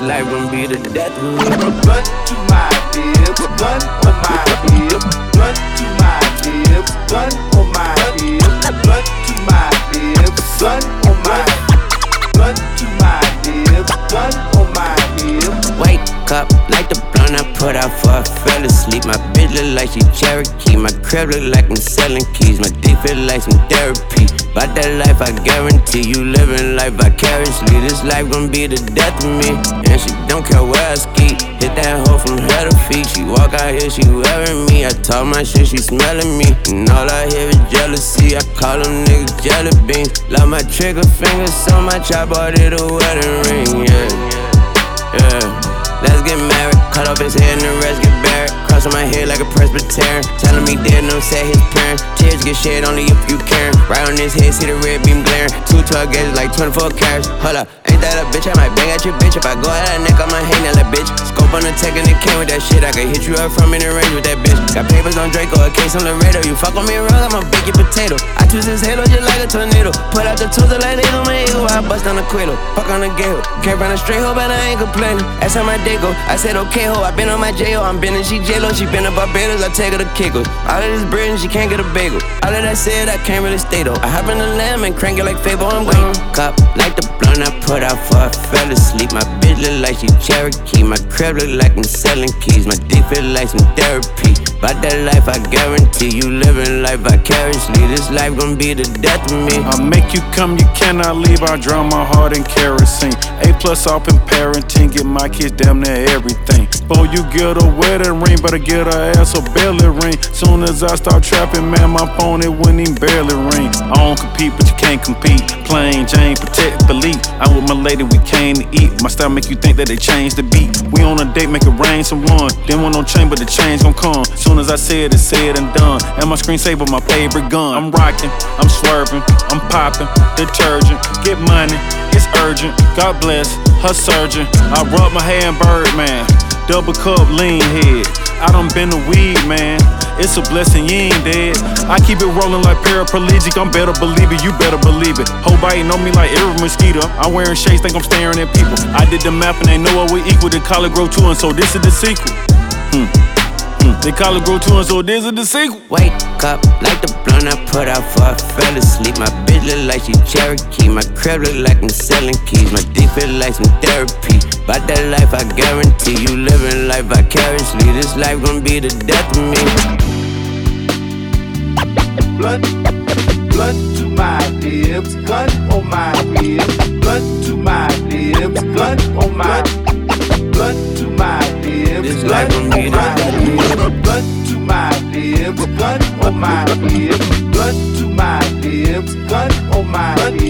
this life gon' be the death of me. Blunt to my lips, blunt on my lips. Blunt to my lips, blunt on my lips. Blunt to my lips, blunt on my lips. Blunt to my lips, blunt on my lips. Wake up, like the blunt I put out for I fell asleep. My bitch look like she Cherokee. My crib look like I'm selling keys. My dick feel like some therapy. About that life, I guarantee you living life vicariously. This life gon' be the death of me. And she don't care where I ski. Hit that hoe from head to feet. She walk out here, she wearing me. I talk my shit, she smelling me. And all I hear is jealousy. I call them niggas jelly beans. Love my trigger fingers so much I bought it a wedding ring. Yeah. Let's get married. Cut off his head and the rest get buried. Cross on my head like a Presbyterian. Telling me dead, no say his parents. Tears get shed only if you caring. Right on his head, see the red beam glaring. 212 gauges like 24 carats. Hold up, ain't that a bitch? I might bang at your bitch. If I go at that neck, I might hang that bitch. Scope on the tech and it came with that shit. I could hit you up from in the range with that bitch. Got papers on Draco, a case on Laredo. You fuck on me wrong, I'ma bake your potato. I twist his halo just like a tornado. Put out the tools like they on my ego. I bust on the Quilo, fuck on the gale. Can't run a straight hoe, but I ain't complaining. That's how my day go. I said okay ho, I been on my J.O. I'm been and she J-Lo, she been to Barbados. I take her to Kegels. All of this bread and she can't get a bagel. All of that said, I can't really stay though. I hop in the lamb and crank it like Fable. I'm wake up, like the blunt I put out for I fell asleep. My bitch look like she Cherokee. My crib look like I'm selling keys. My dick feel like some therapy. About that life, I guarantee you living life vicariously. This life gon' be the death of me. I'll make you come, you cannot leave. I'll drown my heart in kerosene. A+ off in parenting, get my kids damn near everything. Before you get a wedding ring, better get her ass a belly ring. Soon as I start trapping, man, my phone it wouldn't even barely ring. I don't compete, but you can't compete. Plain Jane, protect the lead. I'm with my lady, we came to eat. My style make you think that they changed the beat. We on a date, make it rain someone. Didn't want no chain, but the change gon' come. Soon as I said it's said and done. And my screensaver, my favorite gun. I'm rocking, I'm swerving, I'm popping, detergent. Get money, it's urgent. God bless her surgeon. I rub my hair in Birdman. Double cup, lean head. I done been the weed, man. It's a blessing, you ain't dead. I keep it rolling like paraplegic. I'm better believe it, you better believe it. Whole biting on me like every mosquito. I'm wearing shades, think I'm staring at people. I did the math and they know what we equal. They call it grow two, and so this is the sequel. They call it grow two, and so this is the sequel. Wake up, like the blunt I put out for I fell asleep. My bitch look like she Cherokee. My crib look like I'm selling keys. My dick feel like some therapy. About that life, I guarantee you living life vicariously. This life gon' be the death of me. Blunt to my lips, gun on my lips. Blunt to my lips, gun on my lips. Blunt to my lips, this life gon' be the death of me. Blunt to my lips, gun on my lips. Blunt to my lips, gun on my lips.